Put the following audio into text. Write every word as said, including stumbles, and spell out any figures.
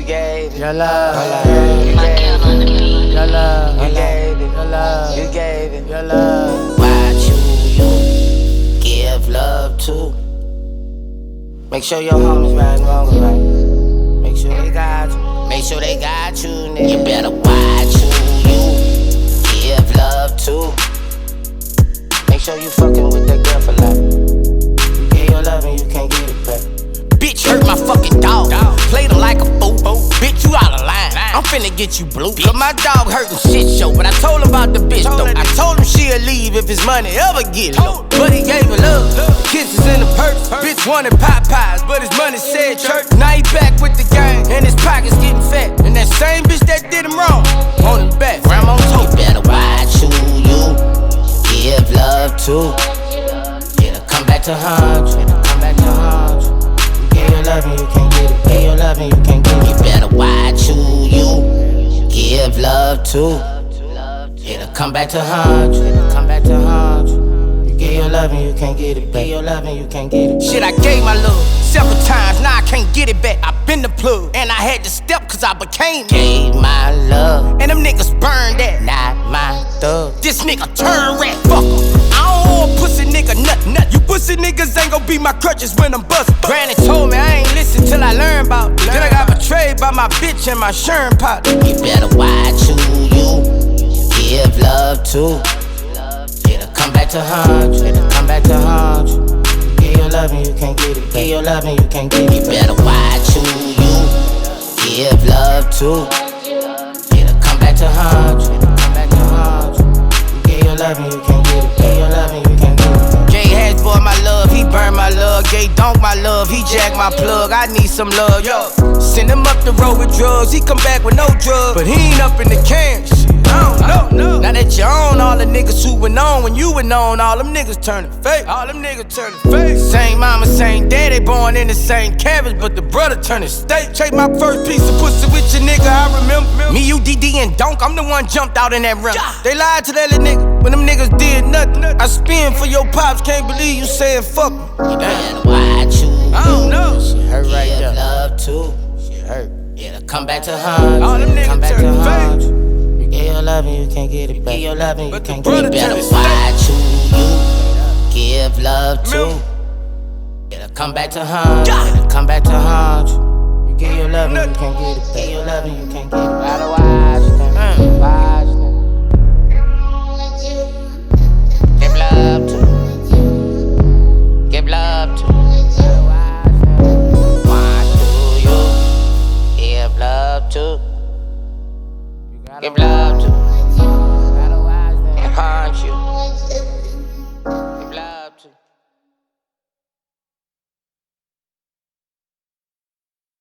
gave it. Your love, You gave it. your love, You gave it. your love, You gave it. your love. Why choose you? Give love to. Make sure your homies right and wrong right. Make sure they got you. Make sure they got you, nigga. You better watch who you give love to. Make sure you fucking with that girl for life. You get your love and you can't get it back. Bitch hurt my fucking dog. dog. Played him like a fool. Bitch, you out of line. line. I'm finna get you blue. Cause my dog hurtin' shit show. But I told him about the bitch told though. I told him she'll leave if his money ever get low. But he gave her love. love. Kisses in the purse. purse. Bitch wanted Popeyes, but his money said church. Now he back with the gang. And his pockets getting fat. And that same bitch that did him wrong on him back. Grandma told you better watch who you give love to. It'll come back to haunt you. It'll come back to haunt you. Give your love and you can't get it. Give your love and you can't get it. You better watch who you give love to. It'll come back to haunt you. It'll come back to haunt you. You give your love and you can't get it back. Give your love and you can't get it back. Shit, I gave my love several times, now I can't get it back. I been the plug, and I had to step cause I became gave my love, and them niggas burned that. Not my thug. This nigga turn rat, fuck em. I don't want pussy nigga nut, nut. You pussy niggas ain't gon' be my crutches when I'm bust. Granny told me I ain't listen till I learn about it. Then I got betrayed by my bitch and my sherm pot. You better watch who you give love to. It'll come back to haunt you. It'll come back to haunt you. Give your love and you can't get it. Give your love and you can't get it. You better watch who you give love to. It'll come back to haunt you. It'll come back to haunt you. You give your love and you can't get it. Give your love and you can't get it. Jay has boy my love, he burned my love. Gay donk my love, he jacked my plug. I need some love, yo. Send him up the road with drugs, he come back with no drugs, but he ain't up in the can. I don't know. Now that you own all the niggas who went on when you went on, all them niggas turning fake. All them niggas turning fake. Same mama, same daddy, born in the same cabbage, but the brother turning steak. Take my first piece of pussy with your nigga, I remember. Me, you, D D, and Donk, I'm the one jumped out in that run. They lied to that little nigga when them niggas did nothing. I spin for your pops, can't believe you saying fuck me. You better watch you. I don't know. She hurt right there. Love too. She hurt. It'll come back to haunt you. All them niggas turning fake. Give your love and you can't get it back. Give your love and you can't get it back. You better watch who you give love to. It'll come back to haunt you. It'll come back to haunt you. You give your love and you can't get it back. Give your love and you can't get it back. Gotta watch them. Watch them. Give love to. Give love to. Watch who you give love to. Give love.